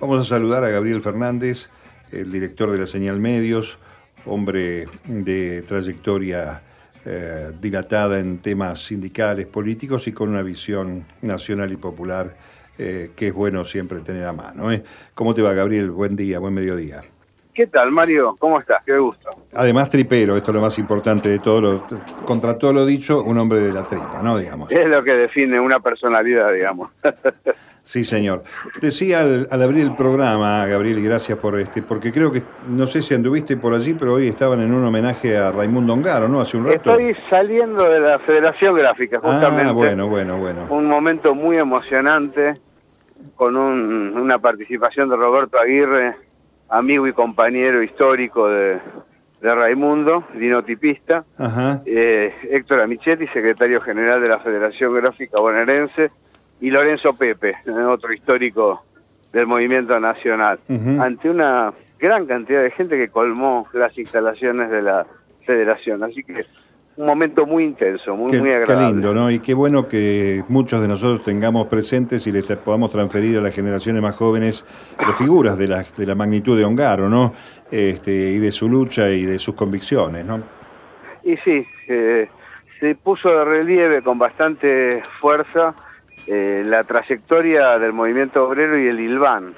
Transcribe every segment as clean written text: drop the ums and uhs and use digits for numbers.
Vamos a saludar a Gabriel Fernández, el director de la Señal Medios, hombre de trayectoria dilatada en temas sindicales, políticos y con una visión nacional y popular que es bueno siempre tener a mano. ¿Cómo te va, Gabriel? Buen día, buen mediodía. ¿Qué tal, Mario? ¿Cómo estás? Qué gusto. Además, tripero, esto es lo más importante de todo. Contra todo lo dicho, un hombre de la tripa, ¿no? Digamos. Es lo que define una personalidad, digamos. Sí, señor. Decía al abrir el programa, Gabriel, y gracias por porque creo que, no sé si anduviste por allí, pero hoy estaban en un homenaje a Raimundo Ongaro, ¿no? Hace un rato. Estoy saliendo de la Federación Gráfica, justamente. Ah, bueno. Un momento muy emocionante, con una participación de Roberto Aguirre, amigo y compañero histórico de Raimundo, linotipista, Héctor Amichetti, secretario general de la Federación Gráfica Bonaerense, y Lorenzo Pepe, otro histórico del movimiento nacional, ante una gran cantidad de gente que colmó las instalaciones de la federación. Así que un momento muy intenso, muy agradable. Qué lindo, ¿no? Y qué bueno que muchos de nosotros tengamos presentes y les podamos transferir a las generaciones más jóvenes las figuras de la magnitud de Ongaro, ¿no? Y de su lucha y de sus convicciones, ¿no? Y sí, se puso de relieve con bastante fuerza la trayectoria del movimiento obrero y el ILVAN,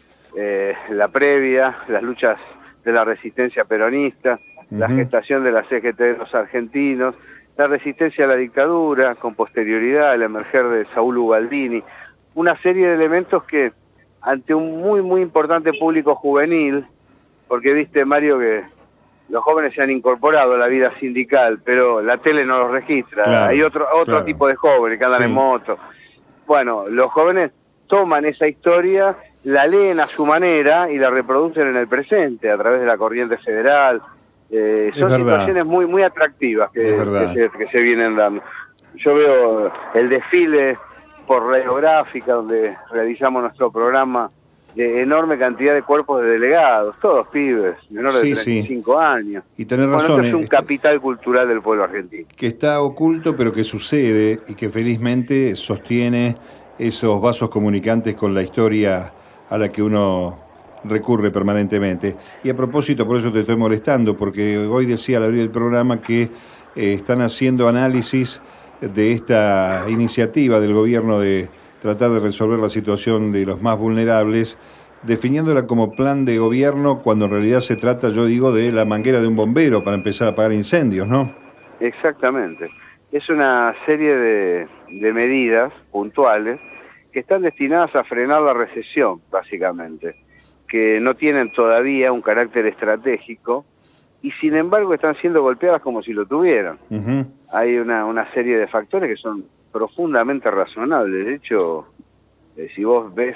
la previa, las luchas de la resistencia peronista, la gestación de la CGT de los argentinos, la resistencia a la dictadura, con posterioridad el emerger de Saúl Ubaldini, una serie de elementos que ante un muy importante público juvenil, porque viste, Mario, que los jóvenes se han incorporado a la vida sindical, pero la tele no los registra, claro, hay otro tipo de jóvenes que andan en moto. Bueno, los jóvenes toman esa historia, la leen a su manera y la reproducen en el presente a través de la corriente federal. Son situaciones muy atractivas que se vienen dando. Yo veo el desfile por radiográfica, donde realizamos nuestro programa, de enorme cantidad de cuerpos de delegados, todos pibes, menores de 35 años. Y tenés razón. Esto es un capital cultural del pueblo argentino. Que está oculto, pero que sucede y que felizmente sostiene esos vasos comunicantes con la historia a la que uno recurre permanentemente. Y a propósito, por eso te estoy molestando, porque hoy decía al abrir el programa que están haciendo análisis de esta iniciativa del gobierno de tratar de resolver la situación de los más vulnerables, definiéndola como plan de gobierno, cuando en realidad se trata, yo digo, de la manguera de un bombero para empezar a apagar incendios, ¿no? Exactamente. Es una serie de medidas puntuales que están destinadas a frenar la recesión, básicamente, que no tienen todavía un carácter estratégico y sin embargo están siendo golpeadas como si lo tuvieran. Hay una serie de factores que son profundamente razonables. De hecho, si vos ves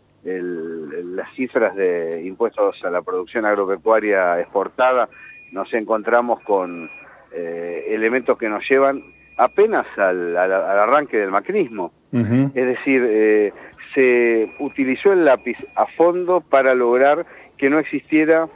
las cifras de impuestos a la producción agropecuaria exportada, nos encontramos con elementos que nos llevan apenas al arranque del macrismo. Es decir, se utilizó el lápiz a fondo para lograr que no existiera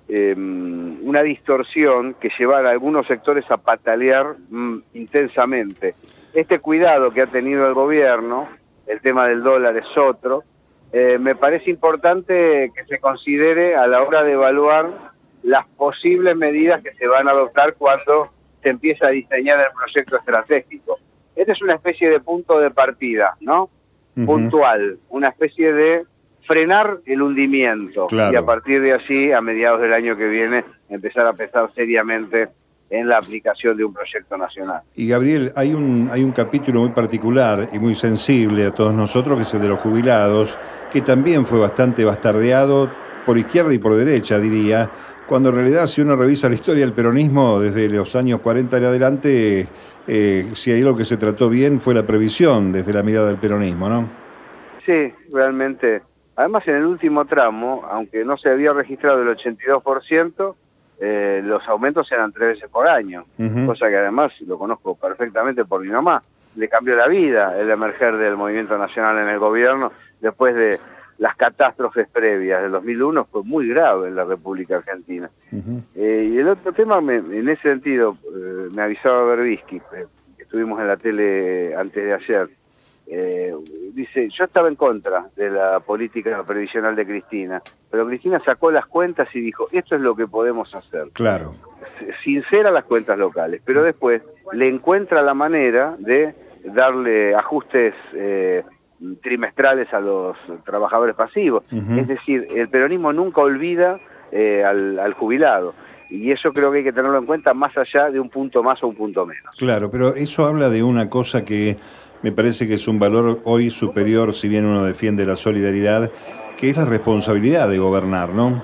una distorsión que llevara a algunos sectores a patalear intensamente. Este cuidado que ha tenido el gobierno, el tema del dólar es otro, me parece importante que se considere a la hora de evaluar las posibles medidas que se van a adoptar cuando se empieza a diseñar el proyecto estratégico. Esta es una especie de punto de partida, ¿no? Puntual, una especie de frenar el hundimiento, y a partir de allí, a mediados del año que viene, empezar a pensar seriamente en la aplicación de un proyecto nacional. Y Gabriel, hay un capítulo muy particular y muy sensible a todos nosotros, que es el de los jubilados, que también fue bastante bastardeado por izquierda y por derecha, diría, cuando en realidad, si uno revisa la historia del peronismo desde los años 40 en adelante, si hay algo que se trató bien fue la previsión desde la mirada del peronismo, ¿no? Sí, realmente. Además, en el último tramo, aunque no se había registrado el 82%, los aumentos eran 3 veces por año, cosa que además, lo conozco perfectamente por mi mamá, le cambió la vida el emerger del movimiento nacional en el gobierno después de las catástrofes previas del 2001. Fue muy grave en la República Argentina. Y el otro tema, en ese sentido, me avisaba Berbisky, que estuvimos en la tele antes de ayer, dice, yo estaba en contra de la política previsional de Cristina, pero Cristina sacó las cuentas y dijo, esto es lo que podemos hacer. Claro. Sincera las cuentas locales, pero después le encuentra la manera de darle ajustes trimestrales a los trabajadores pasivos. Es decir, el peronismo nunca olvida al jubilado. Y eso creo que hay que tenerlo en cuenta más allá de un punto más o un punto menos. Claro, pero eso habla de una cosa que me parece que es un valor hoy superior, si bien uno defiende la solidaridad, que es la responsabilidad de gobernar, ¿no?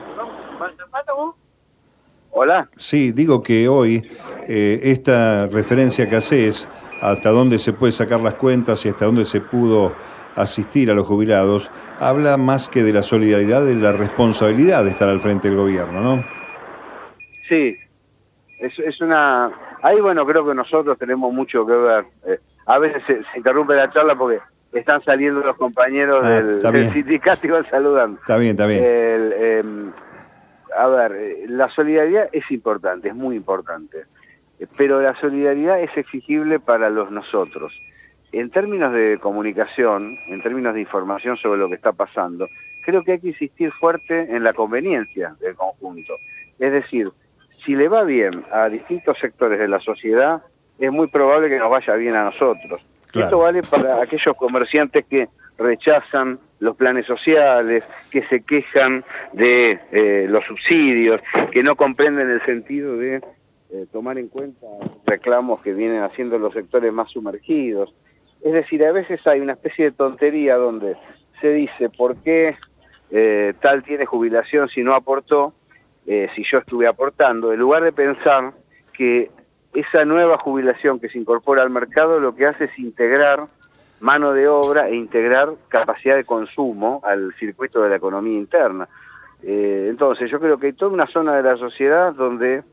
¿Hola? Sí, digo que hoy esta referencia que haces, hasta dónde se puede sacar las cuentas y hasta dónde se pudo asistir a los jubilados, habla más que de la solidaridad, de la responsabilidad de estar al frente del gobierno, ¿no? Sí, es una... Ahí, bueno, creo que nosotros tenemos mucho que ver. A veces se interrumpe la charla porque están saliendo los compañeros del sindicato y van saludando. Está bien, está bien. A ver, la solidaridad es importante, es muy importante, pero la solidaridad es exigible para los nosotros. En términos de comunicación, en términos de información sobre lo que está pasando, creo que hay que insistir fuerte en la conveniencia del conjunto. Es decir, si le va bien a distintos sectores de la sociedad, es muy probable que nos vaya bien a nosotros. Claro. Esto vale para aquellos comerciantes que rechazan los planes sociales, que se quejan de los subsidios, que no comprenden el sentido de tomar en cuenta reclamos que vienen haciendo los sectores más sumergidos. Es decir, a veces hay una especie de tontería donde se dice, ¿por qué tal tiene jubilación si no aportó? Si yo estuve aportando, en lugar de pensar que esa nueva jubilación que se incorpora al mercado lo que hace es integrar mano de obra e integrar capacidad de consumo al circuito de la economía interna. Entonces yo creo que hay toda una zona de la sociedad donde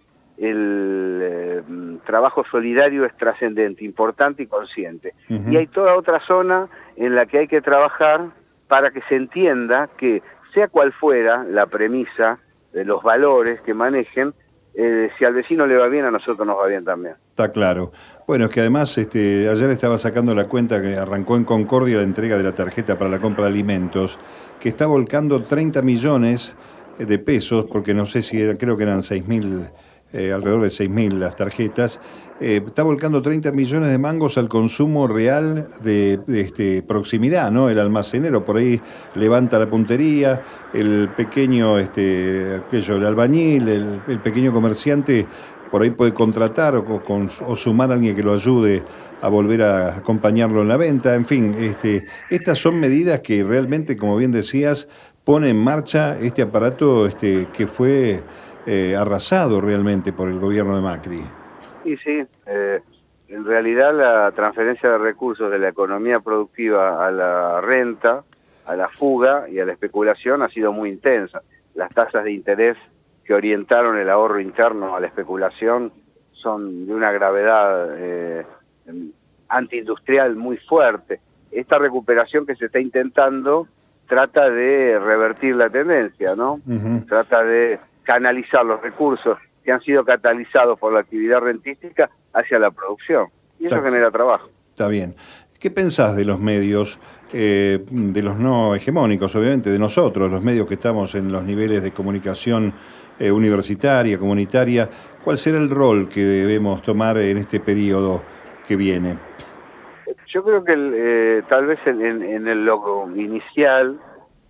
el trabajo solidario es trascendente, importante y consciente. Y hay toda otra zona en la que hay que trabajar para que se entienda que, sea cual fuera la premisa de los valores que manejen, si al vecino le va bien, a nosotros nos va bien también. Está claro. Bueno, es que además ayer estaba sacando la cuenta que arrancó en Concordia la entrega de la tarjeta para la compra de alimentos, que está volcando 30 millones de pesos, porque no sé si creo que eran 6.000, alrededor de 6.000 las tarjetas, está volcando 30 millones de mangos al consumo real de proximidad, ¿no? El almacenero por ahí levanta la puntería, el pequeño, el albañil, el pequeño comerciante por ahí puede contratar o sumar a alguien que lo ayude a volver a acompañarlo en la venta. En fin, estas son medidas que realmente, como bien decías, pone en marcha este aparato que fue arrasado realmente por el gobierno de Macri. Y sí, en realidad la transferencia de recursos de la economía productiva a la renta, a la fuga y a la especulación ha sido muy intensa. Las tasas de interés que orientaron el ahorro interno a la especulación son de una gravedad antiindustrial muy fuerte. Esta recuperación que se está intentando trata de revertir la tendencia, ¿no? Trata de canalizar los recursos que han sido catalizados por la actividad rentística hacia la producción. Y eso genera trabajo. Está bien. ¿Qué pensás de los medios, de los no hegemónicos, obviamente, de nosotros, los medios que estamos en los niveles de comunicación universitaria, comunitaria? ¿Cuál será el rol que debemos tomar en este periodo que viene? Yo creo que tal vez en el logro inicial,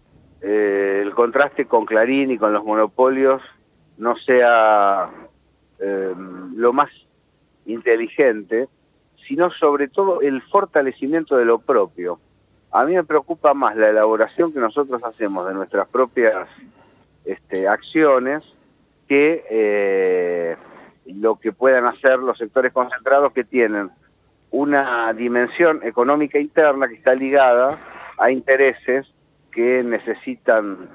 el contraste con Clarín y con los monopolios no sea lo más inteligente, sino sobre todo el fortalecimiento de lo propio. A mí me preocupa más la elaboración que nosotros hacemos de nuestras propias acciones que lo que puedan hacer los sectores concentrados, que tienen una dimensión económica interna que está ligada a intereses que necesitan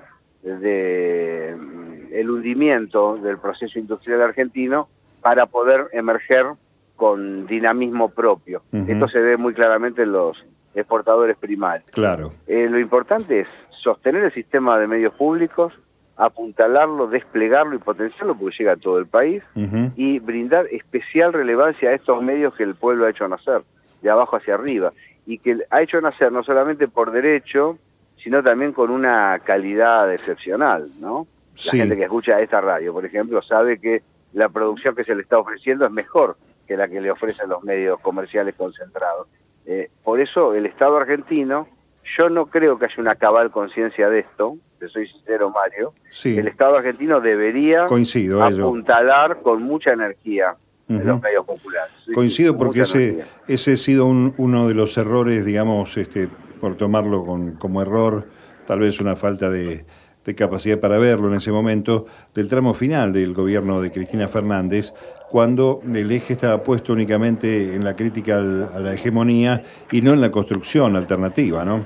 el hundimiento del proceso industrial argentino para poder emerger con dinamismo propio. Esto se ve muy claramente en los exportadores primarios. Claro. Lo importante es sostener el sistema de medios públicos, apuntalarlo, desplegarlo y potenciarlo porque llega a todo el país, y brindar especial relevancia a estos medios que el pueblo ha hecho nacer, de abajo hacia arriba. y que ha hecho nacer no solamente por derecho, sino también con una calidad excepcional, ¿no? La gente que escucha esta radio, por ejemplo, sabe que la producción que se le está ofreciendo es mejor que la que le ofrecen los medios comerciales concentrados. Por eso el Estado argentino, yo no creo que haya una cabal conciencia de esto, te soy sincero, Mario. Sí. El Estado argentino debería apuntalar con mucha energía en los medios populares. Coincido, porque ese ha sido uno de los errores, digamos, por tomarlo como error, tal vez una falta de capacidad para verlo en ese momento, del tramo final del gobierno de Cristina Fernández, cuando el eje estaba puesto únicamente en la crítica a la hegemonía y no en la construcción alternativa, ¿no?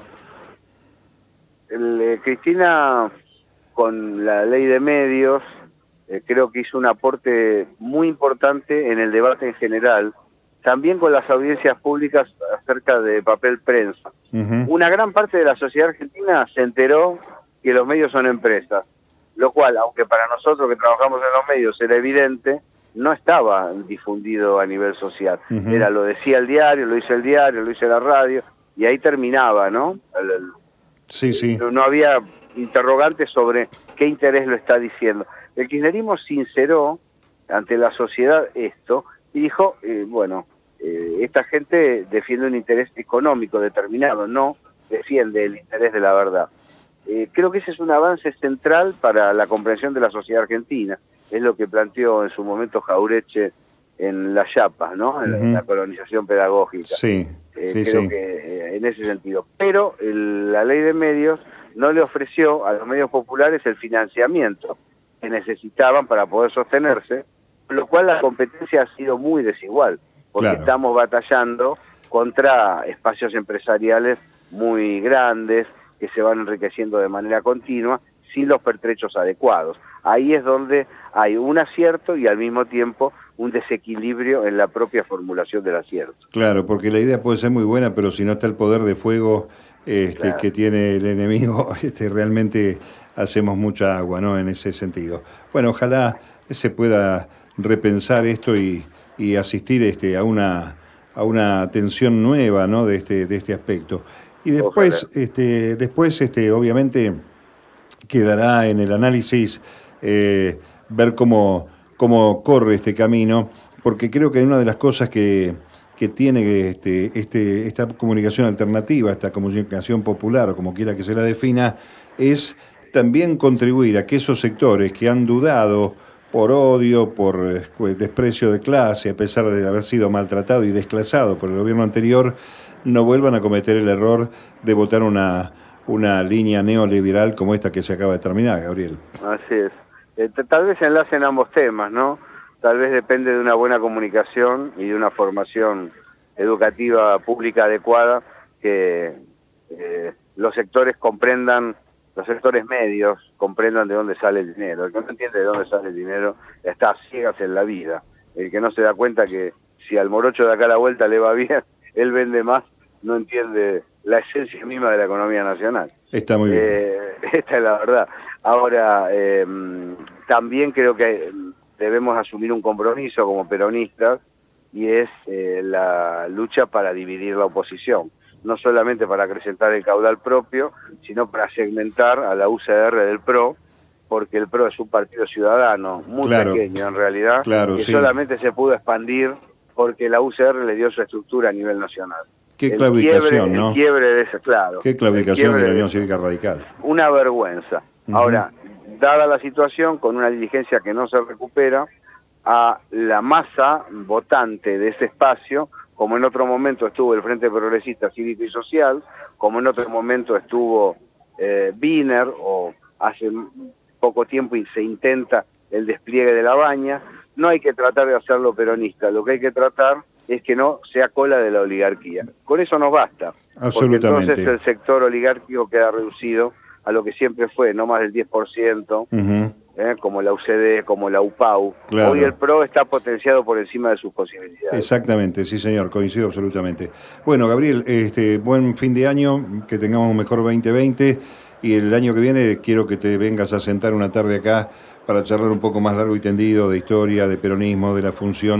Cristina, con la ley de medios, creo que hizo un aporte muy importante en el debate en general, también con las audiencias públicas acerca de papel prensa. Una gran parte de la sociedad argentina se enteró que los medios son empresas, lo cual, aunque para nosotros que trabajamos en los medios era evidente, no estaba difundido a nivel social. Era, lo decía el diario, lo dice la radio, y ahí terminaba, ¿no? No había interrogantes sobre qué interés lo está diciendo. El kirchnerismo sinceró ante la sociedad esto y dijo, esta gente defiende un interés económico determinado, no defiende el interés de la verdad. Creo que ese es un avance central para la comprensión de la sociedad argentina. Es lo que planteó en su momento Jauretche en las Yapas, ¿no? En la colonización pedagógica. Creo que en ese sentido. Pero la ley de medios no le ofreció a los medios populares el financiamiento que necesitaban para poder sostenerse, con lo cual la competencia ha sido muy desigual, porque estamos batallando contra espacios empresariales muy grandes, que se van enriqueciendo de manera continua, sin los pertrechos adecuados. Ahí es donde hay un acierto y al mismo tiempo un desequilibrio en la propia formulación del acierto. Claro, porque la idea puede ser muy buena, pero si no está el poder de fuego que tiene el enemigo, realmente hacemos mucha agua, ¿no? En ese sentido. Bueno, ojalá se pueda repensar esto y asistir a una atención nueva, ¿no? de este aspecto. Y después, obviamente, quedará en el análisis ver cómo corre este camino, porque creo que una de las cosas que tiene esta comunicación alternativa, esta comunicación popular, o como quiera que se la defina, es también contribuir a que esos sectores que han dudado por odio, por desprecio de clase, a pesar de haber sido maltratado y desclasado por el gobierno anterior, no vuelvan a cometer el error de votar una línea neoliberal como esta que se acaba de terminar, Gabriel. Así es. Tal vez enlacen ambos temas, ¿no? Tal vez depende de una buena comunicación y de una formación educativa pública adecuada, que los sectores medios comprendan de dónde sale el dinero. El que no entiende de dónde sale el dinero está a ciegas en la vida. El que no se da cuenta que si al morocho de acá a la vuelta le va bien, él vende más, no entiende la esencia misma de la economía nacional. Está muy bien. Esta es la verdad. Ahora, también creo que debemos asumir un compromiso como peronistas, y es la lucha para dividir la oposición. No solamente para acrecentar el caudal propio, sino para segmentar a la UCR del PRO, porque el PRO es un partido ciudadano muy pequeño en realidad, que solamente se pudo expandir porque la UCR le dio su estructura a nivel nacional. Qué claudicación, ¿no? El quiebre de ese, claro. Qué claudicación de la Unión Cívica Radical. Una vergüenza. Ahora, dada la situación, con una diligencia que no se recupera, a la masa votante de ese espacio, como en otro momento estuvo el Frente Progresista Cívico y Social, como en otro momento estuvo Wiener, o hace poco tiempo se intenta el despliegue de la Baña. No hay que tratar de hacerlo peronista, lo que hay que tratar es que no sea cola de la oligarquía. Con eso nos basta, porque entonces el sector oligárquico queda reducido a lo que siempre fue, no más del 10%, como la UCD, como la UPAU. Claro. Hoy el PRO está potenciado por encima de sus posibilidades. Exactamente, sí señor, coincido absolutamente. Bueno, Gabriel, buen fin de año, que tengamos un mejor 2020, y el año que viene quiero que te vengas a sentar una tarde acá para charlar un poco más largo y tendido de historia, de peronismo, de la función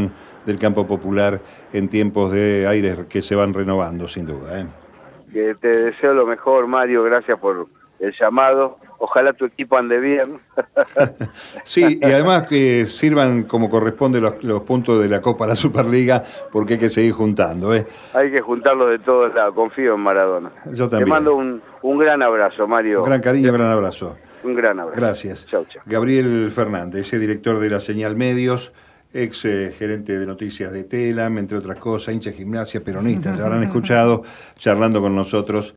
del campo popular en tiempos de aires que se van renovando, sin duda. Que te deseo lo mejor, Mario, gracias por el llamado. Ojalá tu equipo ande bien. Sí, y además que sirvan como corresponde los puntos de la Copa a la Superliga, porque hay que seguir juntando. Hay que juntarlos de todos lados, confío en Maradona. Yo también. Te mando un gran abrazo, Mario. Un gran cariño, un gran abrazo. Un gran abrazo. Gracias. Chau, chau. Gabriel Fernández, director de la Señal Medios, ex gerente de noticias de Telam, entre otras cosas, hincha de Gimnasia, peronista, ya habrán escuchado, charlando con nosotros.